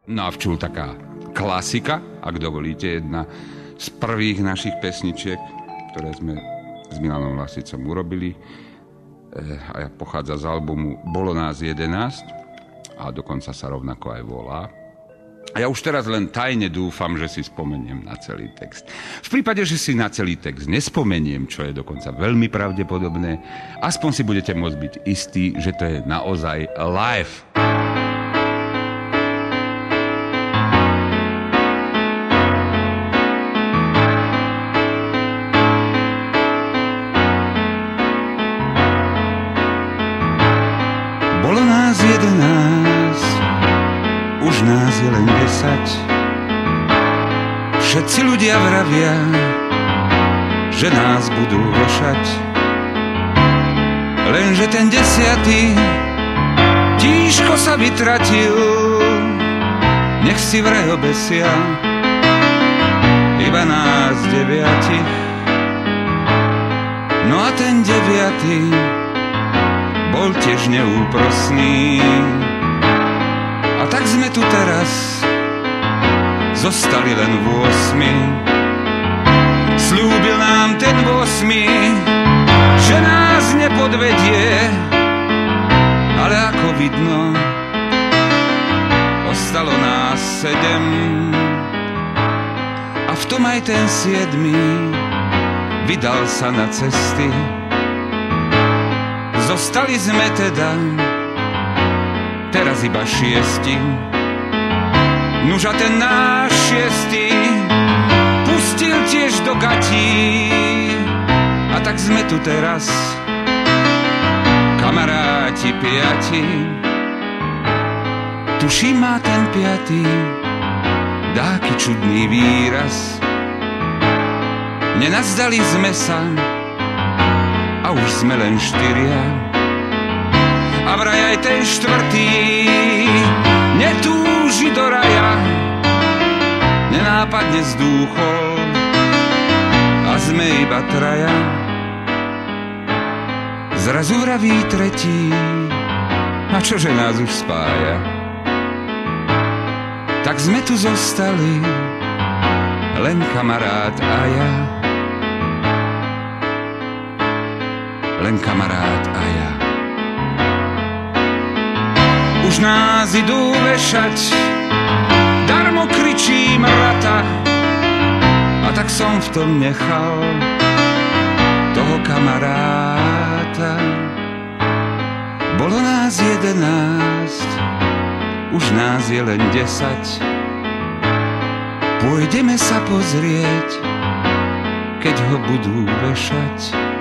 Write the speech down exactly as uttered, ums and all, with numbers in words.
No a včul taká klasika, ak dovolíte, jedna z prvých našich pesničiek, ktoré sme s Milanom Lasicom urobili. A pochádza z albumu Bolo nás jedenásť a dokonca sa rovnako aj volá. A ja už teraz len tajne dúfam, že si spomeniem na celý text. V prípade, že si na celý text nespomeniem, čo je dokonca veľmi pravdepodobné, aspoň si budete môcť byť istí, že to je naozaj live. Bolo nás jedenásť, už nás je len desať. Všetci ľudia vravia, že nás budú vešať. Lenže ten desiatý tížko sa vytratil, nech si vraj obesia iba nás deviatich. No a ten deviatý bol tiež neúprosný. A tak sme tu teraz zostali len v osmi. Slúbil nám ten v osmi, že nás nepodvedie, ale ako vidno, ostalo nás sedem. A v tom aj ten siedmy vydal sa na cesty. Zostali sme teda teraz iba šiesti. Nuž a ten náš šiestý pustil tiež do gatí. A tak sme tu teraz, kamaráti piati. Tuším, má ten piatý dáky čudný výraz. Nenazdali sme sa a už sme len štyria. A vraj aj ten štvrtý netúži do raja, nenápadne zdúchol a sme iba traja. Zrazu vraví tretí, a čože nás už spája? Tak sme tu zostali, len kamarát a ja. Len kamarát a ja. Už nás idú vešať, darmo kričím rata. A tak som v tom nechal toho kamaráta. Bolo nás jedenásť, už nás je len desať. Pôjdeme sa pozrieť, keď ho budú vešať.